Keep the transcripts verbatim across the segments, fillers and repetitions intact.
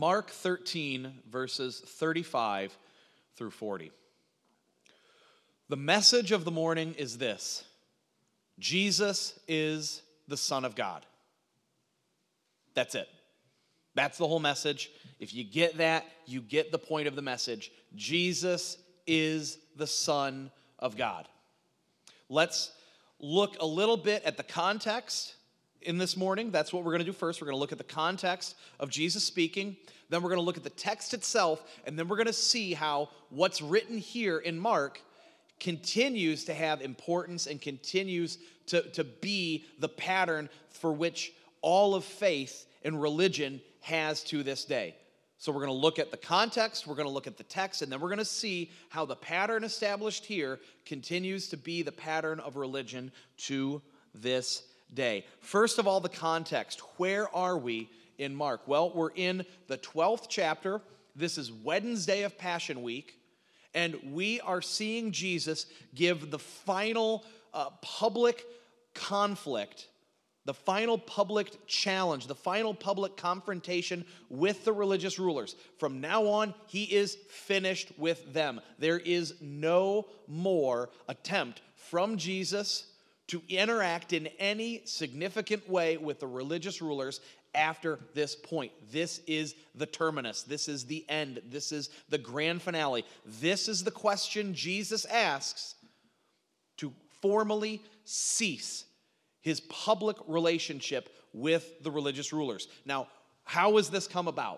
Mark thirteen, verses thirty-five through forty. The message of the morning is this: Jesus is the Son of God. That's it. That's the whole message. If you get that, you get the point of the message. Jesus is the Son of God. Let's look a little bit at the context in this morning. That's what we're going to do first. We're going to look at the context of Jesus speaking. Then we're going to look at the text itself. And then we're going to see how what's written here in Mark continues to have importance and continues to, to be the pattern for which all of faith and religion has to this day. So we're going to look at the context, we're going to look at the text, and then we're going to see how the pattern established here continues to be the pattern of religion to this day. First of all, the context. Where are we in Mark? Well, we're in the twelfth chapter. This is Wednesday of Passion Week, and we are seeing Jesus give the final uh, public conflict, the final public challenge, the final public confrontation with the religious rulers. From now on, he is finished with them. There is no more attempt from Jesus to interact in any significant way with the religious rulers after this point. This is the terminus. This is the end. This is the grand finale. This is the question Jesus asks to formally cease his public relationship with the religious rulers. Now, how has this come about?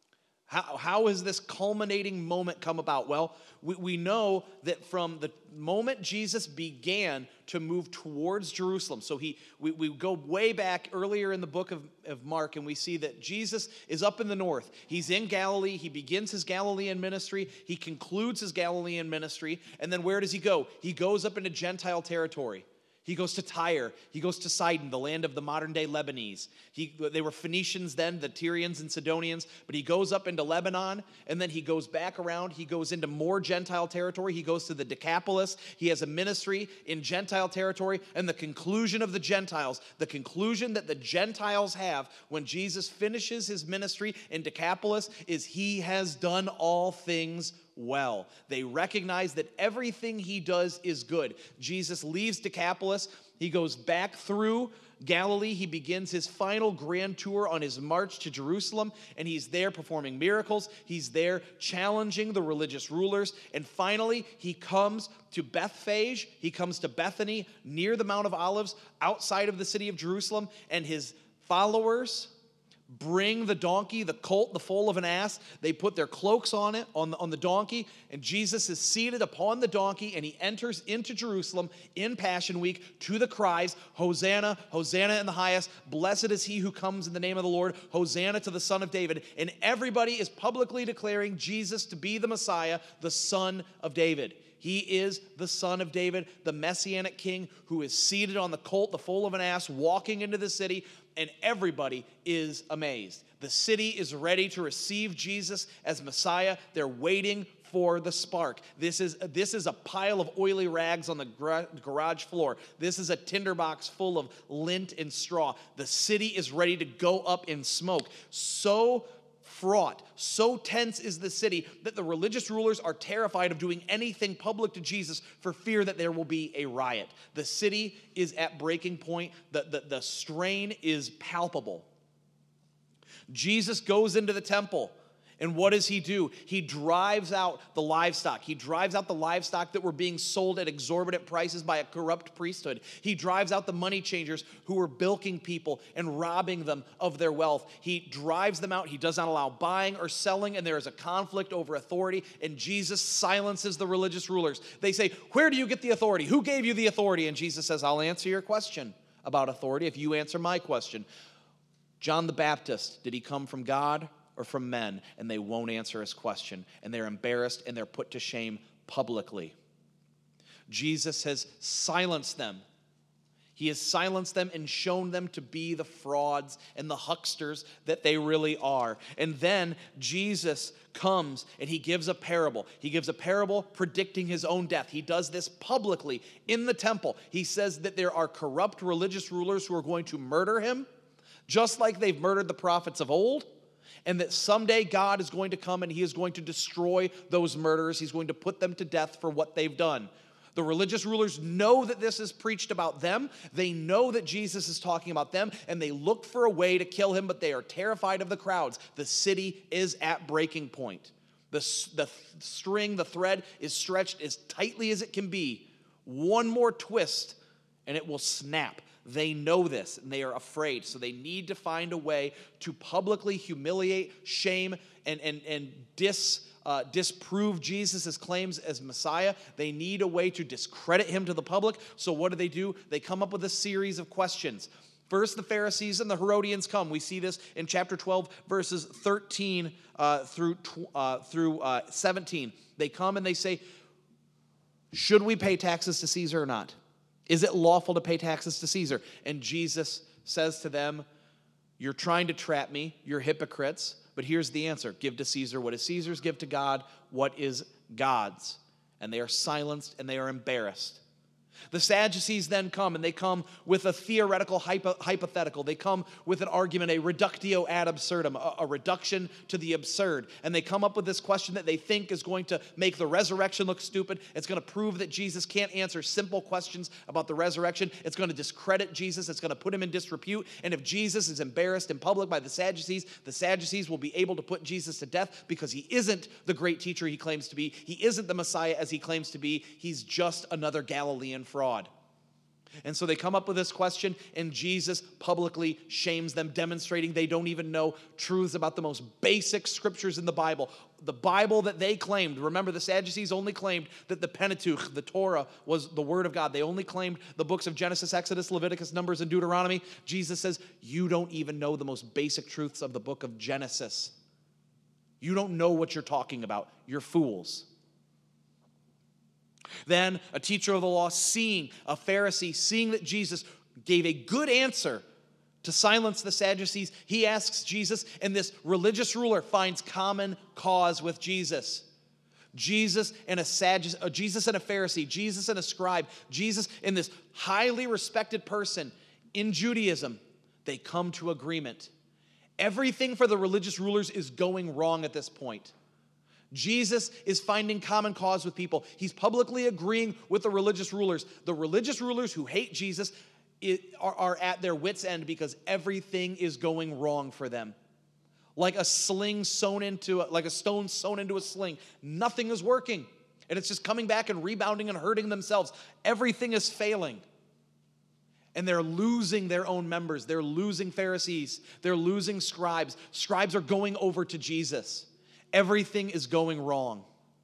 How, how has this culminating moment come about? Well, we, we know that from the moment Jesus began to move towards Jerusalem, so he we, we go way back earlier in the book of, of Mark, and we see that Jesus is up in the north. He's in Galilee. He begins his Galilean ministry. He concludes his Galilean ministry. And then where does he go? He goes up into Gentile territory. He goes to Tyre. He goes to Sidon, the land of the modern-day Lebanese. He, they were Phoenicians then, the Tyrians and Sidonians. But he goes up into Lebanon, and then he goes back around. He goes into more Gentile territory. He goes to the Decapolis. He has a ministry in Gentile territory. And the conclusion of the Gentiles, the conclusion that the Gentiles have when Jesus finishes his ministry in Decapolis is he has done all things well. They recognize that everything he does is good. Jesus leaves Decapolis. He goes back through Galilee. He begins his final grand tour on his march to Jerusalem, and he's there performing miracles. He's there challenging the religious rulers. And finally, he comes to Bethphage. He comes to Bethany near the Mount of Olives outside of the city of Jerusalem, and his followers bring the donkey, the colt, the foal of an ass. They put their cloaks on it, on the, on the donkey, and Jesus is seated upon the donkey, and he enters into Jerusalem in Passion Week to the cries, Hosanna, Hosanna in the highest, blessed is he who comes in the name of the Lord, Hosanna to the Son of David. And everybody is publicly declaring Jesus to be the Messiah, the Son of David. He is the Son of David, the Messianic King who is seated on the colt, the foal of an ass, walking into the city, and everybody is amazed. The city is ready to receive Jesus as Messiah. They're waiting for the spark. This is, this is a pile of oily rags on the garage floor. This is a tinderbox full of lint and straw. The city is ready to go up in smoke. So fraught, so tense is the city that the religious rulers are terrified of doing anything public to Jesus for fear that there will be a riot. The city is at breaking point. The, the, the strain is palpable. Jesus goes into the temple. And what does he do? He drives out the livestock. He drives out the livestock that were being sold at exorbitant prices by a corrupt priesthood. He drives out the money changers who were bilking people and robbing them of their wealth. He drives them out. He does not allow buying or selling, and there is a conflict over authority, and Jesus silences the religious rulers. They say, where do you get the authority? Who gave you the authority? And Jesus says, I'll answer your question about authority if you answer my question. John the Baptist, did he come from God or from men? And they won't answer his question, and they're embarrassed and they're put to shame publicly. Jesus has silenced them. He has silenced them and shown them to be the frauds and the hucksters that they really are. And then Jesus comes and he gives a parable. He gives a parable predicting his own death. He does this publicly in the temple. He says that there are corrupt religious rulers who are going to murder him, just like they've murdered the prophets of old. and that someday God is going to come and he is going to destroy those murderers. He's going to put them to death for what they've done. The religious rulers know that this is preached about them. They know that Jesus is talking about them, and they look for a way to kill him, but they are terrified of the crowds. The city is at breaking point. The, the string, the thread is stretched as tightly as it can be. One more twist, and it will snap. They know this, and they are afraid. So they need to find a way to publicly humiliate, shame, and, and, and dis, uh, disprove Jesus' claims as Messiah. They need a way to discredit him to the public. So what do they do? They come up with a series of questions. First, the Pharisees and the Herodians come. We see this in chapter twelve, verses thirteen uh, through, uh, through uh, seventeen. They come and they say, should we pay taxes to Caesar or not? Is it lawful to pay taxes to Caesar? And Jesus says to them, you're trying to trap me. You're hypocrites. But here's the answer. Give to Caesar what is Caesar's. Give to God what is God's. And they are silenced and they are embarrassed. The Sadducees then come, and they come with a theoretical hypo- hypothetical. They come with an argument, a reductio ad absurdum, a, a reduction to the absurd. And they come up with this question that they think is going to make the resurrection look stupid. It's going to prove that Jesus can't answer simple questions about the resurrection. It's going to discredit Jesus. It's going to put him in disrepute. And if Jesus is embarrassed in public by the Sadducees, the Sadducees will be able to put Jesus to death because he isn't the great teacher he claims to be. He isn't the Messiah as he claims to be. He's just another Galilean fraud. And so they come up with this question, and Jesus publicly shames them, demonstrating they don't even know truths about the most basic scriptures in the Bible. The Bible that they claimed, remember the Sadducees only claimed that the Pentateuch, the Torah, was the word of God. They only claimed the books of Genesis, Exodus, Leviticus, Numbers, and Deuteronomy. Jesus says, you don't even know the most basic truths of the book of Genesis. You don't know what you're talking about. You're fools. Then a teacher of the law, seeing a Pharisee, seeing that Jesus gave a good answer to silence the Sadducees, he asks Jesus, and this religious ruler finds common cause with Jesus. Jesus and a Sadducee, uh, Jesus and a Pharisee, Jesus and a scribe, Jesus and this highly respected person in Judaism, they come to agreement. Everything for the religious rulers is going wrong at this point. Jesus is finding common cause with people. He's publicly agreeing with the religious rulers. The religious rulers who hate Jesus are, are at their wits' end because everything is going wrong for them. Like a sling sewn into, a, like a stone sewn into a sling. Nothing is working. And it's just coming back and rebounding and hurting themselves. Everything is failing. And they're losing their own members. They're losing Pharisees. They're losing scribes. Scribes are going over to Jesus. Everything is going wrong.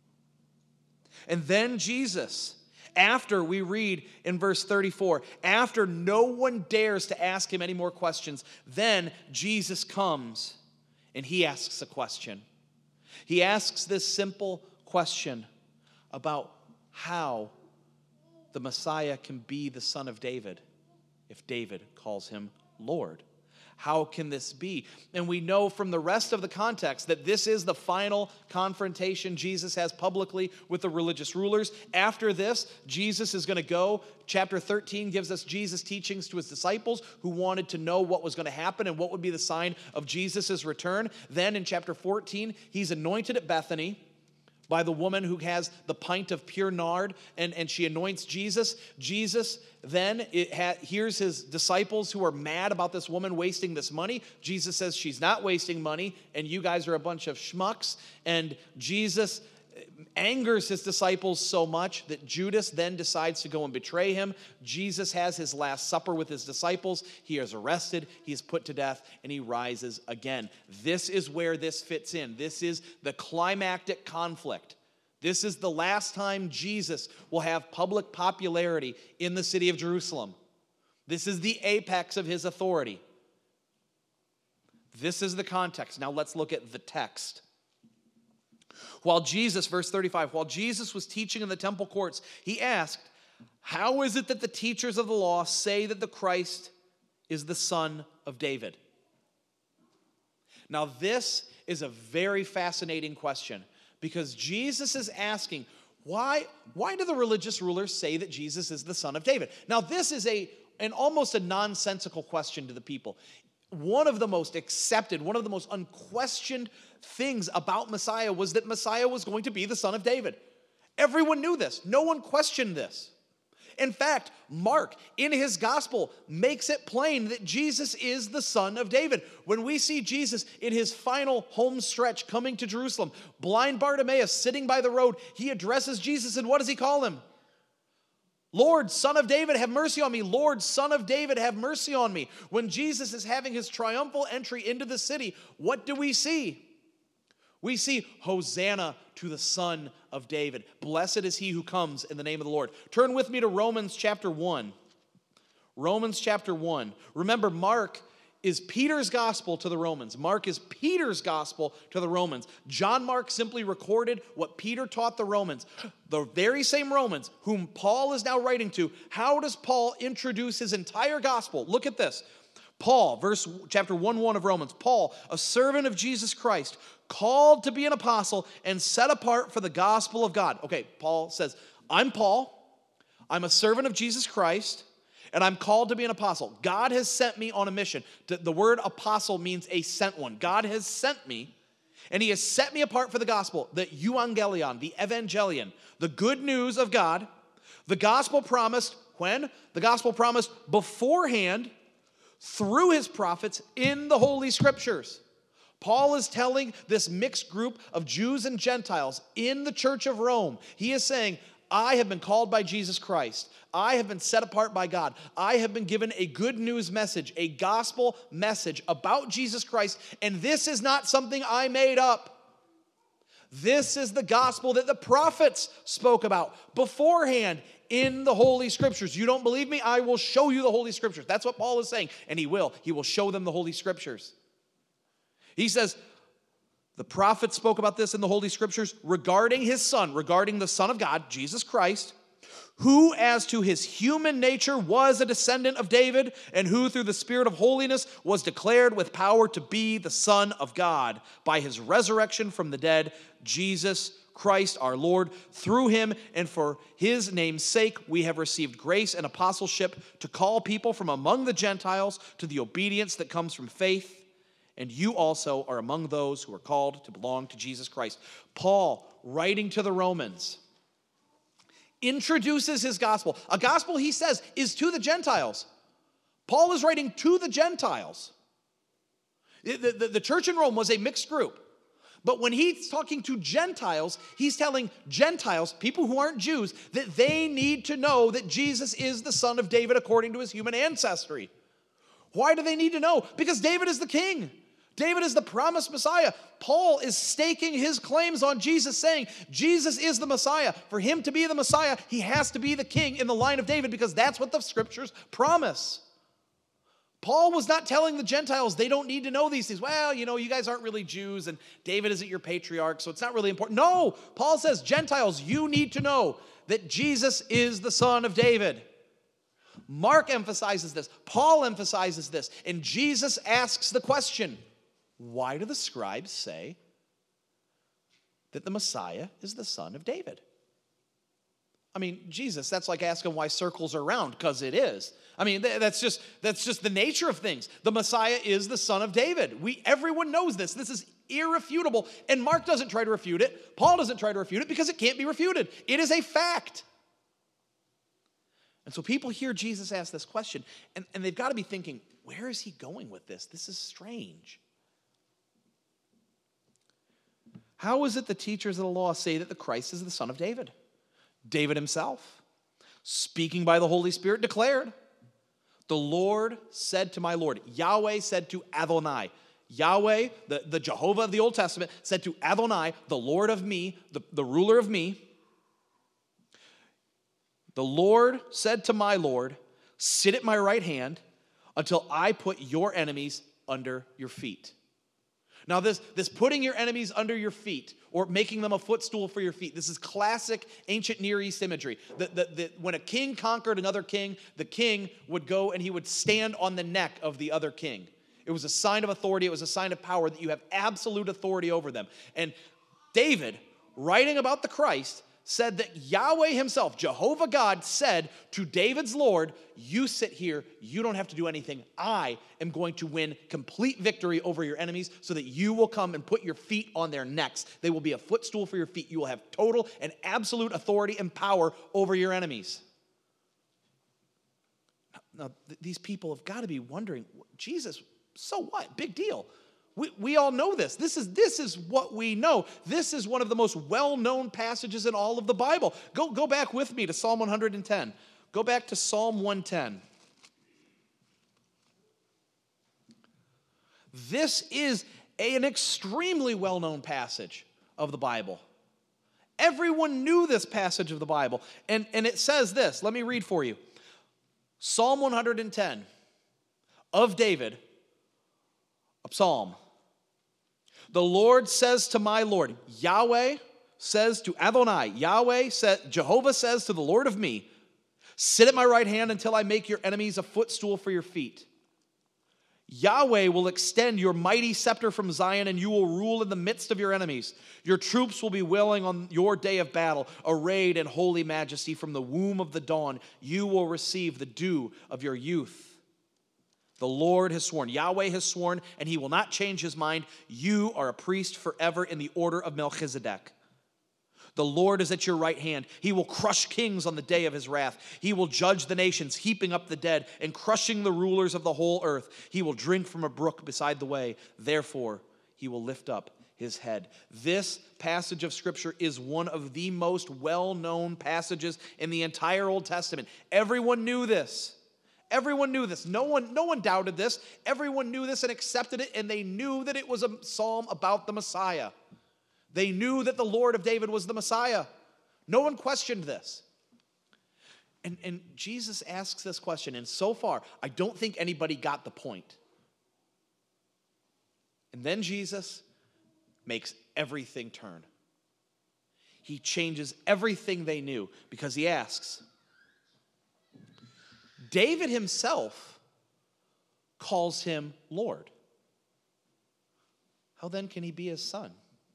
And then Jesus, after we read in verse thirty-four, after no one dares to ask him any more questions, then Jesus comes and he asks a question. He asks this simple question about how the Messiah can be the son of David if David calls him Lord. How can this be? And we know from the rest of the context that this is the final confrontation Jesus has publicly with the religious rulers. After this, Jesus is going to go. Chapter thirteen gives us Jesus' teachings to his disciples who wanted to know what was going to happen and what would be the sign of Jesus' return. Then in chapter fourteen, he's anointed at Bethany by the woman who has the pint of pure nard, and, and she anoints Jesus. Jesus then it ha- hears his disciples who are mad about this woman wasting this money. Jesus says she's not wasting money, and you guys are a bunch of schmucks. And Jesus angers his disciples so much that Judas then decides to go and betray him. Jesus has his last supper with his disciples. He is arrested, he is put to death, and he rises again. This is where this fits in. This is the climactic conflict. This is the last time Jesus will have public popularity in the city of Jerusalem. This is the apex of his authority. This is the context. Now let's look at the text. While Jesus, verse thirty-five, while Jesus was teaching in the temple courts, he asked, how is it that the teachers of the law say that the Christ is the son of David? Now this is a very fascinating question because Jesus is asking, why, why do the religious rulers say that Jesus is the son of David? Now this is a an almost a nonsensical question to the people. one of the most accepted, one of the most unquestioned things about Messiah was that Messiah was going to be the son of David. Everyone knew this. No one questioned this. In fact, Mark, in his gospel, makes it plain that Jesus is the son of David. When we see Jesus in his final home stretch coming to Jerusalem, blind Bartimaeus sitting by the road, he addresses Jesus, and what does he call him? Lord, son of David, have mercy on me. Lord, son of David, have mercy on me. When Jesus is having his triumphal entry into the city, what do we see? We see, Hosanna to the Son of David. Blessed is he who comes in the name of the Lord. Turn with me to Romans chapter one. Romans chapter one. Remember, Mark is Peter's gospel to the Romans. Mark is Peter's gospel to the Romans. John Mark simply recorded what Peter taught the Romans. The very same Romans whom Paul is now writing to. How does Paul introduce his entire gospel? Look at this. Paul, verse chapter one one of Romans. Paul, a servant of Jesus Christ, called to be an apostle and set apart for the gospel of God. Okay, Paul says, I'm Paul. I'm a servant of Jesus Christ, and I'm called to be an apostle. God has sent me on a mission. The word apostle means a sent one. God has sent me, and he has set me apart for the gospel, the euangelion, the evangelion, the good news of God. The gospel promised when? The gospel promised beforehand through his prophets in the Holy Scriptures. Paul is telling this mixed group of Jews and Gentiles in the church of Rome, he is saying, I have been called by Jesus Christ. I have been set apart by God. I have been given a good news message, a gospel message about Jesus Christ, and this is not something I made up. This is the gospel that the prophets spoke about beforehand in the Holy Scriptures. You don't believe me? I will show you the Holy Scriptures. That's what Paul is saying, and he will. He will show them the Holy Scriptures. He says, the prophets spoke about this in the Holy Scriptures regarding his Son, regarding the Son of God, Jesus Christ, who as to his human nature was a descendant of David, and who through the Spirit of holiness was declared with power to be the Son of God by his resurrection from the dead, Jesus Christ our Lord. Through him and for his name's sake we have received grace and apostleship to call people from among the Gentiles to the obedience that comes from faith. And you also are among those who are called to belong to Jesus Christ. Paul, writing to the Romans, introduces his gospel. A gospel, he says, is to the Gentiles. Paul is writing to the Gentiles. The, the, the church in Rome was a mixed group. But when he's talking to Gentiles, he's telling Gentiles, people who aren't Jews, that they need to know that Jesus is the son of David according to his human ancestry. Why do they need to know? Because David is the king. David is the promised Messiah. Paul is staking his claims on Jesus, saying Jesus is the Messiah. For him to be the Messiah, he has to be the king in the line of David, because that's what the Scriptures promise. Paul was not telling the Gentiles they don't need to know these things. Well, you know, you guys aren't really Jews, and David isn't your patriarch, so it's not really important. No, Paul says, Gentiles, you need to know that Jesus is the son of David. Mark emphasizes this. Paul emphasizes this. And Jesus asks the question, why do the scribes say that the Messiah is the son of David? I mean, Jesus, that's like asking why circles are round, because it is. I mean, that's just that's just the nature of things. The Messiah is the son of David. We everyone knows this. This is irrefutable. And Mark doesn't try to refute it. Paul doesn't try to refute it because it can't be refuted. It is a fact. And so people hear Jesus ask this question, and, and they've got to be thinking, where is he going with this? This is strange. How is it the teachers of the law say that the Christ is the son of David? David himself, speaking by the Holy Spirit, declared, the Lord said to my Lord, Yahweh said to Adonai, Yahweh, the, the Jehovah of the Old Testament, said to Adonai, the Lord of me, the, the ruler of me, the Lord said to my Lord, sit at my right hand until I put your enemies under your feet. Now this, this putting your enemies under your feet or making them a footstool for your feet, this is classic ancient Near East imagery. The, the, the, when a king conquered another king, the king would go and he would stand on the neck of the other king. It was a sign of authority. It was a sign of power that you have absolute authority over them. And David, writing about the Christ, said that Yahweh himself, Jehovah God, said to David's Lord, you sit here, you don't have to do anything. I am going to win complete victory over your enemies so that you will come and put your feet on their necks. They will be a footstool for your feet. You will have total and absolute authority and power over your enemies. Now, th- these people have got to be wondering, Jesus, so what? Big deal. We, we all know this. This is, this is what we know. This is one of the most well-known passages in all of the Bible. Go, go back with me to Psalm one hundred ten. Go back to Psalm one ten. This is a, an extremely well-known passage of the Bible. Everyone knew this passage of the Bible. And, and it says this. Let me read for you. Psalm one hundred ten of David, a psalm. The Lord says to my Lord, Yahweh says to Adonai, Yahweh says, Jehovah says to the Lord of me, sit at my right hand until I make your enemies a footstool for your feet. Yahweh will extend your mighty scepter from Zion, and you will rule in the midst of your enemies. Your troops will be willing on your day of battle, arrayed in holy majesty from the womb of the dawn. You will receive the dew of your youth. The Lord has sworn, Yahweh has sworn, and he will not change his mind. You are a priest forever in the order of Melchizedek. The Lord is at your right hand. He will crush kings on the day of his wrath. He will judge the nations, heaping up the dead and crushing the rulers of the whole earth. He will drink from a brook beside the way. Therefore, he will lift up his head. This passage of Scripture is one of the most well-known passages in the entire Old Testament. Everyone knew this. Everyone knew this. No one, no one doubted this. Everyone knew this and accepted it, and they knew that it was a psalm about the Messiah. They knew that the Lord of David was the Messiah. No one questioned this. And, and Jesus asks this question, and so far, I don't think anybody got the point. And then Jesus makes everything turn. He changes everything they knew because he asks, David himself calls him Lord. How then can he be his son?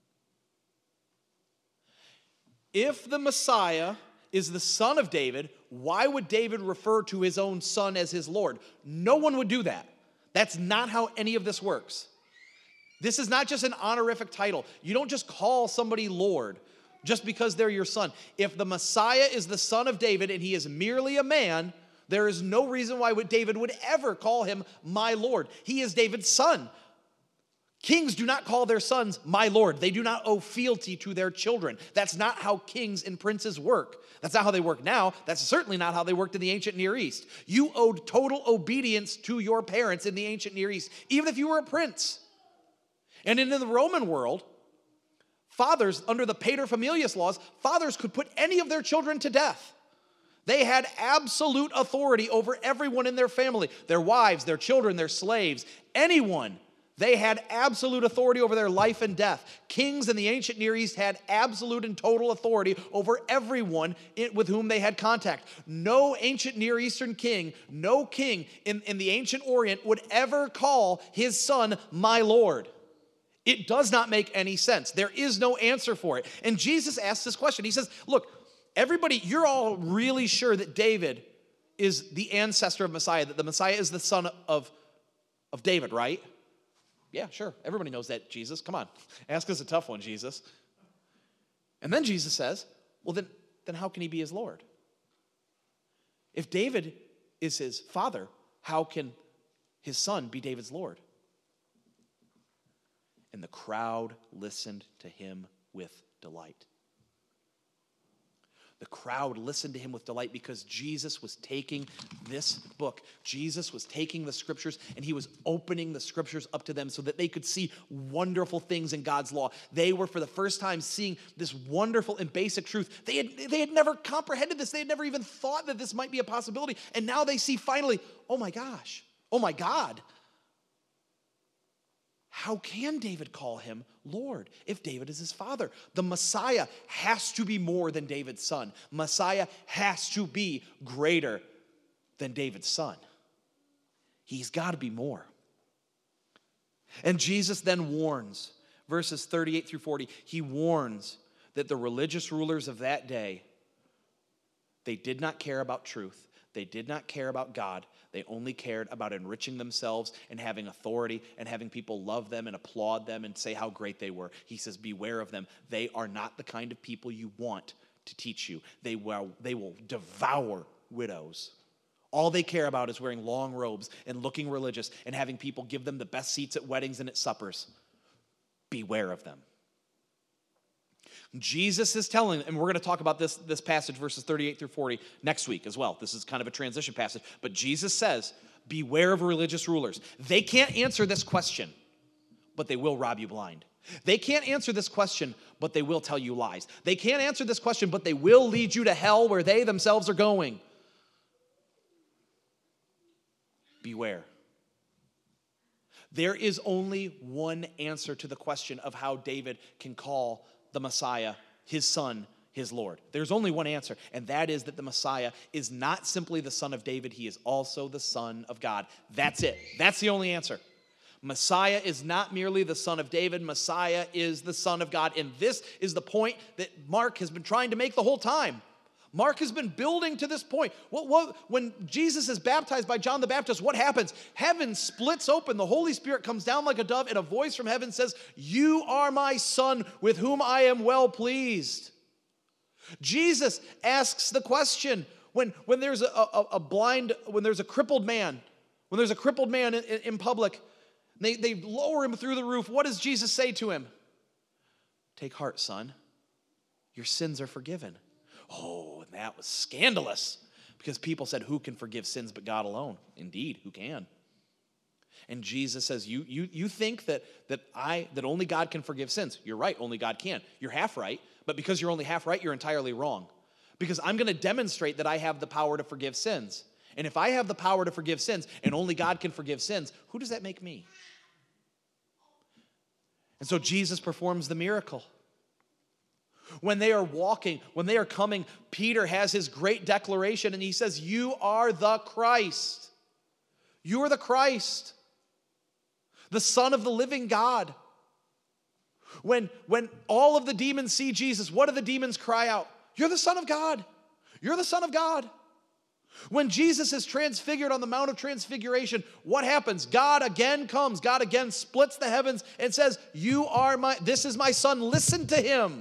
If the Messiah is the son of David, why would David refer to his own son as his Lord? No one would do that. That's not how any of this works. This is not just an honorific title. You don't just call somebody Lord just because they're your son. If the Messiah is the son of David and he is merely a man, there is no reason why David would ever call him my Lord. He is David's son. Kings do not call their sons my Lord. They do not owe fealty to their children. That's not how kings and princes work. That's not how they work now. That's certainly not how they worked in the ancient Near East. You owed total obedience to your parents in the ancient Near East, even if you were a prince. And in the Roman world, fathers, under the paterfamilias laws, fathers could put any of their children to death. They had absolute authority over everyone in their family, their wives, their children, their slaves, anyone. They had absolute authority over their life and death. Kings in the ancient Near East had absolute and total authority over everyone with whom they had contact. No ancient Near Eastern king, no king in, in the ancient Orient would ever call his son my Lord. It does not make any sense. There is no answer for it. And Jesus asks this question. He says, look, everybody, you're all really sure that David is the ancestor of Messiah, that the Messiah is the son of, of David, right? Yeah, sure. Everybody knows that, Jesus. Come on. Ask us a tough one, Jesus. And then Jesus says, well, then, then how can he be his Lord? If David is his father, how can his son be David's Lord? And the crowd listened to him with delight. The crowd listened to him with delight because Jesus was taking this book. Jesus was taking the scriptures and he was opening the scriptures up to them so that they could see wonderful things in God's law. They were for the first time seeing this wonderful and basic truth. They had, they had never comprehended this. They had never even thought that this might be a possibility. And now they see finally, oh my gosh, oh my God. How can David call him Lord if David is his father? The Messiah has to be more than David's son. Messiah has to be greater than David's son. He's got to be more. And Jesus then warns, verses thirty-eight through forty, he warns that the religious rulers of that day, they did not care about truth. They did not care about God. They only cared about enriching themselves and having authority and having people love them and applaud them and say how great they were. He says, beware of them. They are not the kind of people you want to teach you. They will, they will devour widows. All they care about is wearing long robes and looking religious and having people give them the best seats at weddings and at suppers. Beware of them. Jesus is telling, and we're going to talk about this, this passage, verses thirty-eight through forty, next week as well. This is kind of a transition passage. But Jesus says, beware of religious rulers. They can't answer this question, but they will rob you blind. They can't answer this question, but they will tell you lies. They can't answer this question, but they will lead you to hell where they themselves are going. Beware. There is only one answer to the question of how David can call the Messiah, his son, his Lord. There's only one answer, and that is that the Messiah is not simply the son of David, he is also the son of God. That's it. That's the only answer. Messiah is not merely the son of David, Messiah is the son of God. And this is the point that Mark has been trying to make the whole time. Mark has been building to this point. What, what, when Jesus is baptized by John the Baptist, what happens? Heaven splits open. The Holy Spirit comes down like a dove, and a voice from heaven says, "You are my son with whom I am well pleased." Jesus asks the question when, when there's a, a, a blind, when there's a crippled man, when there's a crippled man in, in public, they, they lower him through the roof. What does Jesus say to him? "Take heart, son. Your sins are forgiven." Oh, and that was scandalous because people said, who can forgive sins but God alone? Indeed, who can? And Jesus says, you, you, you think that, that, I, that only God can forgive sins. You're right, only God can. You're half right, but because you're only half right, you're entirely wrong. Because I'm going to demonstrate that I have the power to forgive sins. And if I have the power to forgive sins and only God can forgive sins, who does that make me? And so Jesus performs the miracle. When they are walking, when they are coming, Peter has his great declaration and he says, "You are the Christ. You are the Christ, the Son of the living God." When, when all of the demons see Jesus, what do the demons cry out? "You're the Son of God. You're the Son of God." When Jesus is transfigured on the Mount of Transfiguration, what happens? God again comes. God again splits the heavens and says, "You are my, this is my Son. Listen to him."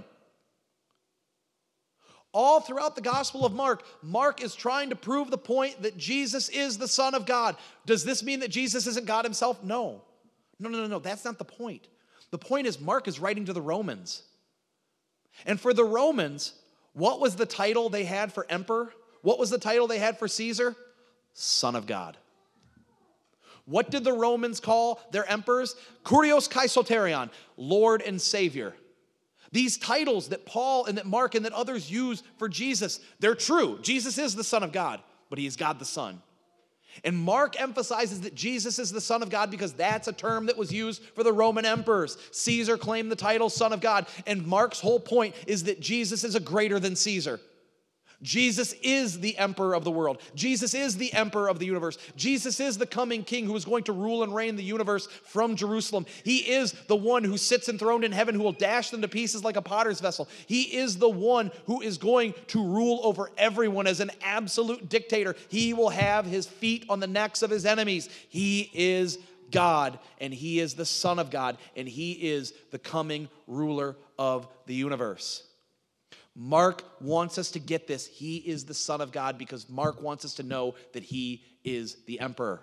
All throughout the Gospel of Mark, Mark is trying to prove the point that Jesus is the Son of God. Does this mean that Jesus isn't God himself? No. No, no, no, no. That's not the point. The point is Mark is writing to the Romans. And for the Romans, what was the title they had for emperor? What was the title they had for Caesar? Son of God. What did the Romans call their emperors? Kurios Kaisoterion, Lord and Savior. These titles that Paul and that Mark and that others use for Jesus, they're true. Jesus is the Son of God, but he is God the Son. And Mark emphasizes that Jesus is the Son of God because that's a term that was used for the Roman emperors. Caesar claimed the title Son of God, and Mark's whole point is that Jesus is a greater than Caesar. Jesus is the emperor of the world. Jesus is the emperor of the universe. Jesus is the coming king who is going to rule and reign the universe from Jerusalem. He is the one who sits enthroned in heaven who will dash them to pieces like a potter's vessel. He is the one who is going to rule over everyone as an absolute dictator. He will have his feet on the necks of his enemies. He is God, and he is the Son of God, and he is the coming ruler of the universe. Mark wants us to get this. He is the Son of God because Mark wants us to know that he is the emperor.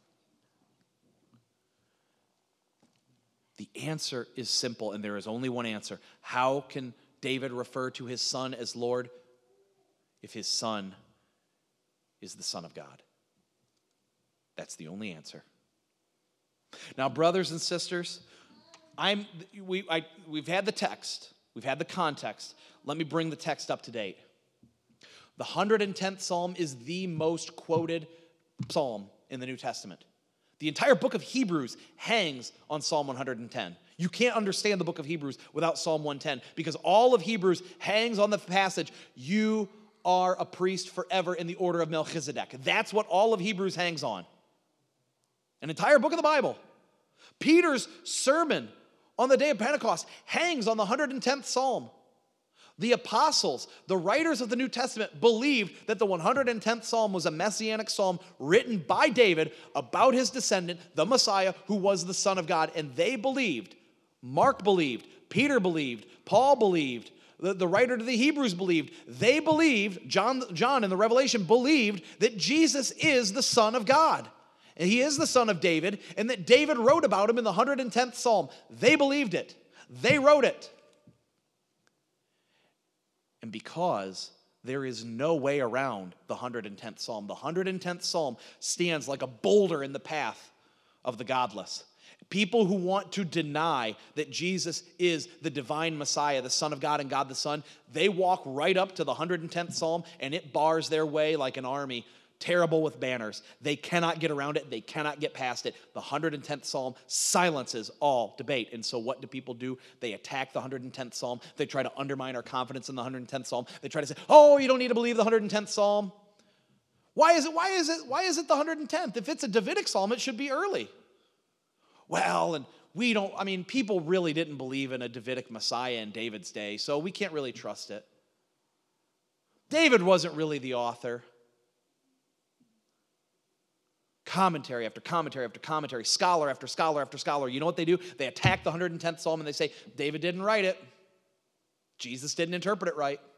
The answer is simple, and there is only one answer. How can David refer to his son as Lord if his son is the Son of God? That's the only answer. Now, brothers and sisters, I'm we I, we've had the text. We've had the context. Let me bring the text up to date. The one hundred tenth Psalm is the most quoted psalm in the New Testament. The entire book of Hebrews hangs on Psalm one hundred ten. You can't understand the book of Hebrews without Psalm one ten because all of Hebrews hangs on the passage, "You are a priest forever in the order of Melchizedek." That's what all of Hebrews hangs on. An entire book of the Bible. Peter's sermon on the day of Pentecost hangs on the one hundred tenth Psalm. The apostles, the writers of the New Testament, believed that the one hundred tenth Psalm was a messianic psalm written by David about his descendant, the Messiah, who was the Son of God. And they believed, Mark believed, Peter believed, Paul believed, the, the writer to the Hebrews believed. They believed, John, John in the Revelation believed that Jesus is the Son of God. And he is the son of David, and that David wrote about him in the one hundred tenth Psalm. They believed it. They wrote it. And because there is no way around the one hundred tenth Psalm, the one hundred tenth Psalm stands like a boulder in the path of the godless. People who want to deny that Jesus is the divine Messiah, the Son of God and God the Son, they walk right up to the one hundred tenth Psalm, and it bars their way like an army, terrible with banners. They cannot get around it. They cannot get past it. The one hundred tenth Psalm silences all debate. And so what do people do? They attack the one hundred tenth Psalm. They try to undermine our confidence in the one hundred tenth Psalm. They try to say, oh, you don't need to believe the one hundred tenth Psalm. Why is it, why is it, why is it the one hundred tenth? If it's a Davidic Psalm, it should be early. Well, and we don't, I mean, people really didn't believe in a Davidic Messiah in David's day, so we can't really trust it. David wasn't really the author. Commentary after commentary after commentary, scholar after scholar after scholar. You know what they do? They attack the one hundred tenth Psalm and they say, David didn't write it. Jesus didn't interpret it right.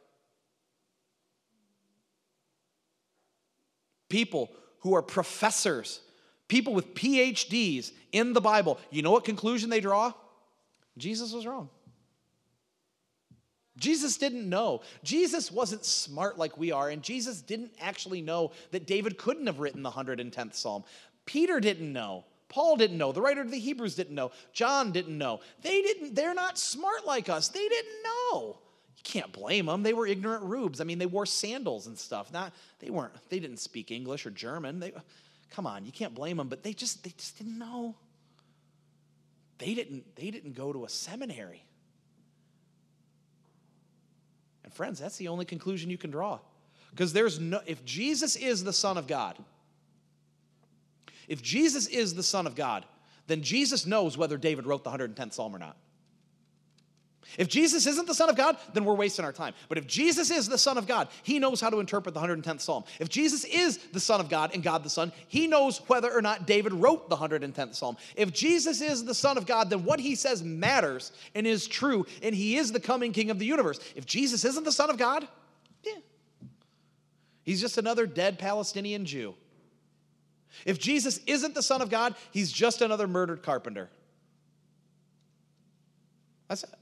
People who are professors, people with P H Ds in the Bible, you know what conclusion they draw? Jesus was wrong. Jesus didn't know. Jesus wasn't smart like we are, and Jesus didn't actually know that David couldn't have written the one hundred tenth Psalm. Peter didn't know. Paul didn't know. The writer of the Hebrews didn't know. John didn't know. They didn't, they're not smart like us. They didn't know. You can't blame them. They were ignorant rubes. I mean, they wore sandals and stuff. Not, they weren't, they didn't speak English or German. They, come on, you can't blame them, but they just, they just didn't know. They didn't, they didn't go to a seminary. And friends, that's the only conclusion you can draw. Because there's no, if Jesus is the Son of God, if Jesus is the Son of God, then Jesus knows whether David wrote the one hundred tenth Psalm or not. If Jesus isn't the Son of God, then we're wasting our time. But if Jesus is the Son of God, he knows how to interpret the one hundred tenth Psalm. If Jesus is the Son of God and God the Son, he knows whether or not David wrote the one hundred tenth Psalm. If Jesus is the Son of God, then what he says matters and is true, and he is the coming King of the universe. If Jesus isn't the Son of God, yeah, he's just another dead Palestinian Jew. If Jesus isn't the Son of God, he's just another murdered carpenter. That's it.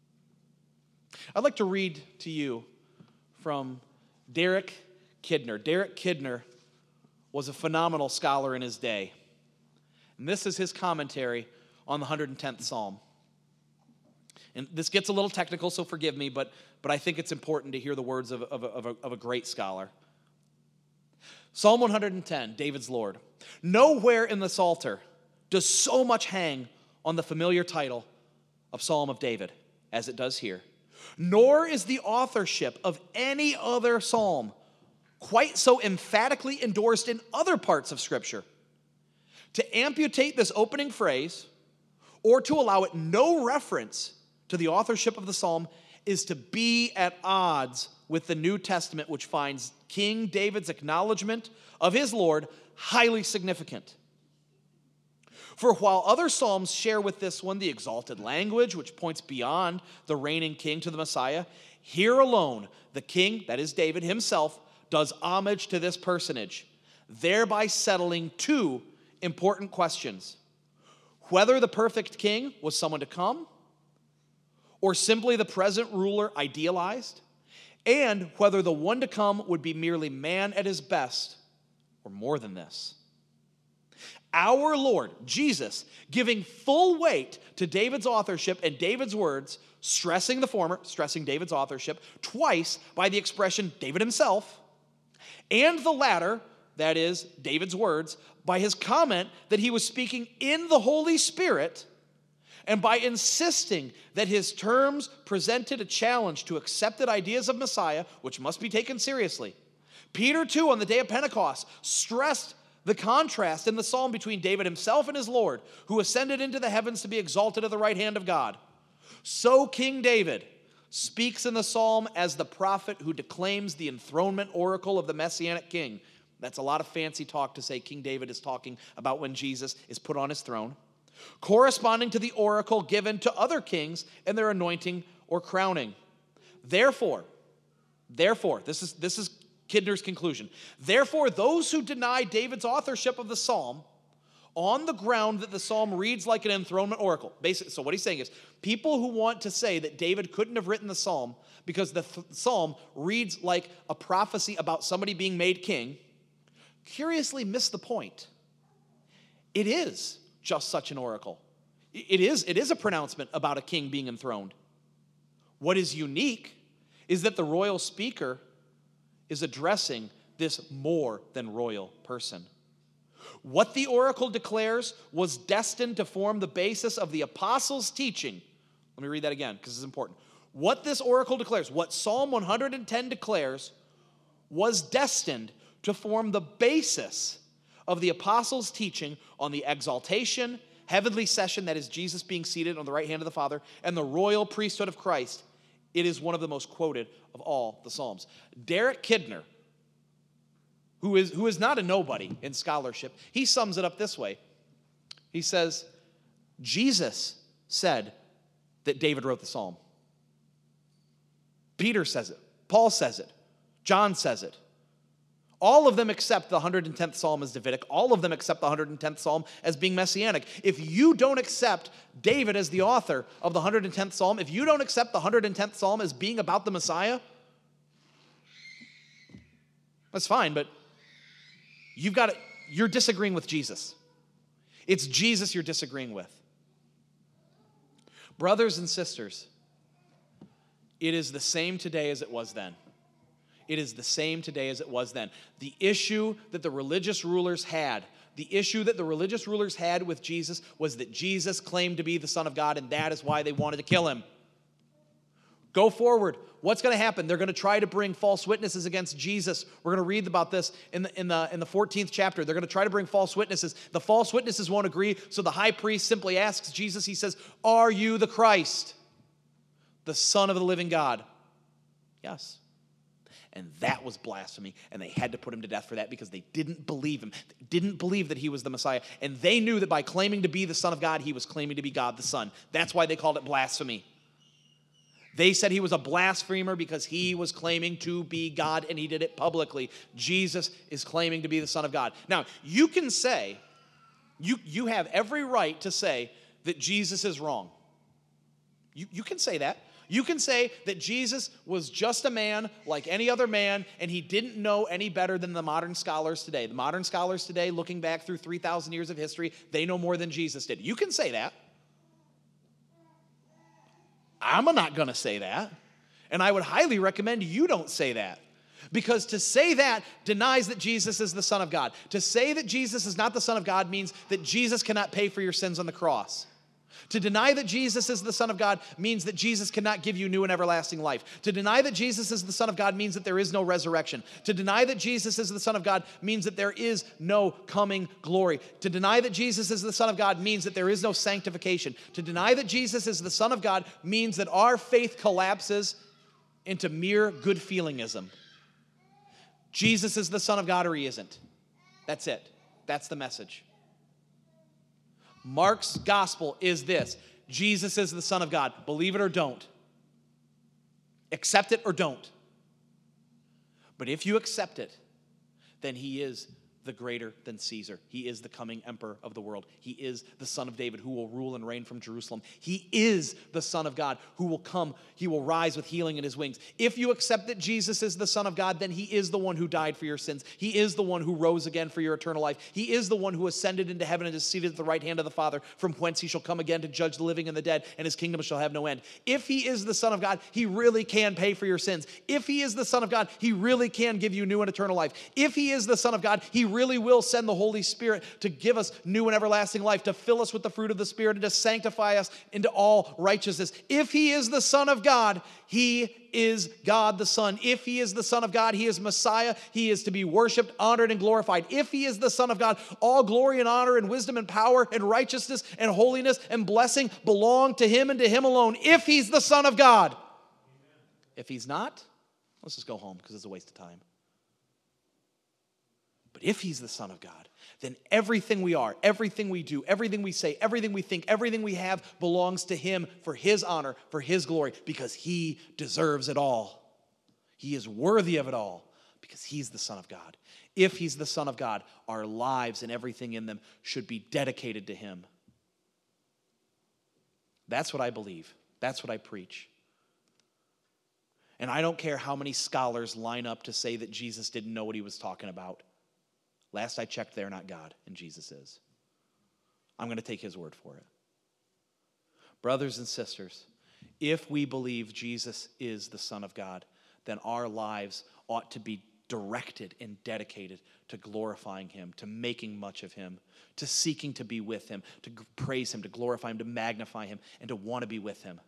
I'd like to read to you from Derek Kidner. Derek Kidner was a phenomenal scholar in his day. And this is his commentary on the one hundred tenth Psalm. And this gets a little technical, so forgive me, but, but I think it's important to hear the words of, of, of, a, of a great scholar. Psalm one hundred ten, David's Lord. Nowhere in the Psalter does so much hang on the familiar title of Psalm of David as it does here. Nor is the authorship of any other psalm quite so emphatically endorsed in other parts of Scripture. To amputate this opening phrase, or to allow it no reference to the authorship of the psalm, is to be at odds with the New Testament, which finds King David's acknowledgement of his Lord highly significant. For while other psalms share with this one the exalted language, which points beyond the reigning king to the Messiah, here alone the king, that is David himself, does homage to this personage, thereby settling two important questions. Whether the perfect king was someone to come, or simply the present ruler idealized, and whether the one to come would be merely man at his best, or more than this. Our Lord, Jesus, giving full weight to David's authorship and David's words, stressing the former, stressing David's authorship, twice by the expression David himself, and the latter, that is, David's words, by his comment that he was speaking in the Holy Spirit, and by insisting that his terms presented a challenge to accepted ideas of Messiah, which must be taken seriously. Peter, too, on the day of Pentecost, stressed the contrast in the psalm between David himself and his Lord, who ascended into the heavens to be exalted at the right hand of God. So King David, speaks in the psalm as the prophet who declaims the enthronement oracle of the Messianic king. That's a lot of fancy talk to say King David is talking about when Jesus is put on his throne. Corresponding to the oracle given to other kings in their anointing or crowning. Therefore, therefore, this is, this is Kidner's conclusion. Therefore, those who deny David's authorship of the psalm on the ground that the psalm reads like an enthronement oracle. Basically, so what he's saying is, people who want to say that David couldn't have written the psalm because the th- psalm reads like a prophecy about somebody being made king, curiously miss the point. It is just such an oracle. It is, it is a pronouncement about a king being enthroned. What is unique is that the royal speaker is addressing this more than royal person. What the oracle declares was destined to form the basis of the apostles' teaching. Let me read that again because it's important. What this oracle declares, what Psalm one hundred ten declares, was destined to form the basis of the apostles' teaching on the exaltation, heavenly session, that is Jesus being seated on the right hand of the Father, and the royal priesthood of Christ. It is one of the most quoted of all the Psalms. Derek Kidner, who is, who is not a nobody in scholarship, he sums it up this way. He says, Jesus said that David wrote the psalm. Peter says it. Paul says it. John says it. All of them accept the one hundred tenth Psalm as Davidic. All of them accept the one hundred tenth Psalm as being messianic. If you don't accept David as the author of the one hundred tenth Psalm, if you don't accept the one hundred tenth Psalm as being about the Messiah, that's fine, but you've got to, you're disagreeing with Jesus. It's Jesus you're disagreeing with. Brothers and sisters, it is the same today as it was then. It is the same today as it was then. The issue that the religious rulers had, the issue that the religious rulers had with Jesus was that Jesus claimed to be the Son of God, and that is why they wanted to kill him. Go forward. What's going to happen? They're going to try to bring false witnesses against Jesus. We're going to read about this in the, in the, in the fourteenth chapter. They're going to try to bring false witnesses. The false witnesses won't agree, so the high priest simply asks Jesus, he says, "Are you the Christ, the Son of the living God?" Yes. And that was blasphemy, and they had to put him to death for that because they didn't believe him. They didn't believe that he was the Messiah, and they knew that by claiming to be the Son of God, he was claiming to be God the Son. That's why they called it blasphemy. They said he was a blasphemer because he was claiming to be God, and he did it publicly. Jesus is claiming to be the Son of God. Now, you can say, you, you have every right to say that Jesus is wrong. You, you can say that. You can say that Jesus was just a man like any other man, and he didn't know any better than the modern scholars today. The modern scholars today, looking back through three thousand years of history, they know more than Jesus did. You can say that. I'm not going to say that. And I would highly recommend you don't say that. Because to say that denies that Jesus is the Son of God. To say that Jesus is not the Son of God means that Jesus cannot pay for your sins on the cross. To deny that Jesus is the Son of God means that Jesus cannot give you new and everlasting life. To deny that Jesus is the Son of God means that there is no resurrection. To deny that Jesus is the Son of God means that there is no coming glory. To deny that Jesus is the Son of God means that there is no sanctification. To deny that Jesus is the Son of God means that our faith collapses into mere good-feelingism. Jesus is the Son of God or he isn't. That's it. That's the message. Mark's gospel is this: Jesus is the Son of God. Believe it or don't. Accept it or don't. But if you accept it, then he is the greater than Caesar. He is the coming emperor of the world. He is the Son of David who will rule and reign from Jerusalem. He is the Son of God who will come. He will rise with healing in his wings. If you accept that Jesus is the Son of God, then he is the one who died for your sins. He is the one who rose again for your eternal life. He is the one who ascended into heaven and is seated at the right hand of the Father, from whence he shall come again to judge the living and the dead, and his kingdom shall have no end. If he is the Son of God, he really can pay for your sins. If he is the Son of God, he really can give you new and eternal life. If he is the Son of God, he really will send the Holy Spirit to give us new and everlasting life, to fill us with the fruit of the Spirit, and to sanctify us into all righteousness. If he is the Son of God, he is God the Son. If he is the Son of God, he is Messiah. He is to be worshiped, honored, and glorified. If he is the Son of God, all glory and honor and wisdom and power and righteousness and holiness and blessing belong to him and to him alone. If he's the Son of God. If he's not, let's just go home because it's a waste of time. But if he's the Son of God, then everything we are, everything we do, everything we say, everything we think, everything we have belongs to him for his honor, for his glory, because he deserves it all. He is worthy of it all because he's the Son of God. If he's the Son of God, our lives and everything in them should be dedicated to him. That's what I believe. That's what I preach. And I don't care how many scholars line up to say that Jesus didn't know what he was talking about. Last I checked, they're not God, and Jesus is. I'm going to take his word for it. Brothers and sisters, if we believe Jesus is the Son of God, then our lives ought to be directed and dedicated to glorifying him, to making much of him, to seeking to be with him, to praise him, to glorify him, to magnify him, and to want to be with him.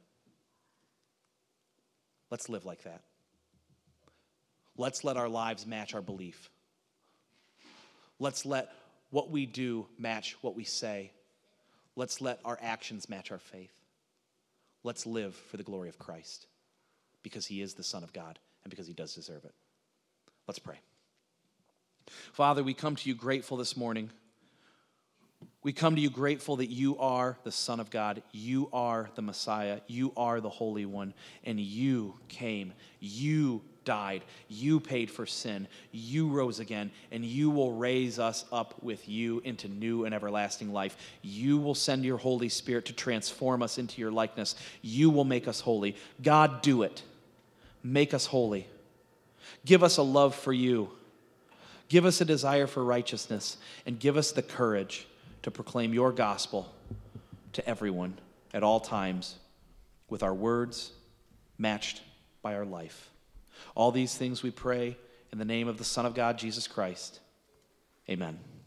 Let's live like that. Let's let our lives match our belief. Let's let what we do match what we say. Let's let our actions match our faith. Let's live for the glory of Christ because he is the Son of God and because he does deserve it. Let's pray. Father, we come to you grateful this morning. We come to you grateful that you are the Son of God. You are the Messiah. You are the Holy One. And you came. You died. You paid for sin. You rose again. And you will raise us up with you into new and everlasting life. You will send your Holy Spirit to transform us into your likeness. You will make us holy. God, do it. Make us holy. Give us a love for you. Give us a desire for righteousness. And give us the courage to proclaim your gospel to everyone at all times with our words matched by our life. All these things we pray in the name of the Son of God, Jesus Christ. Amen.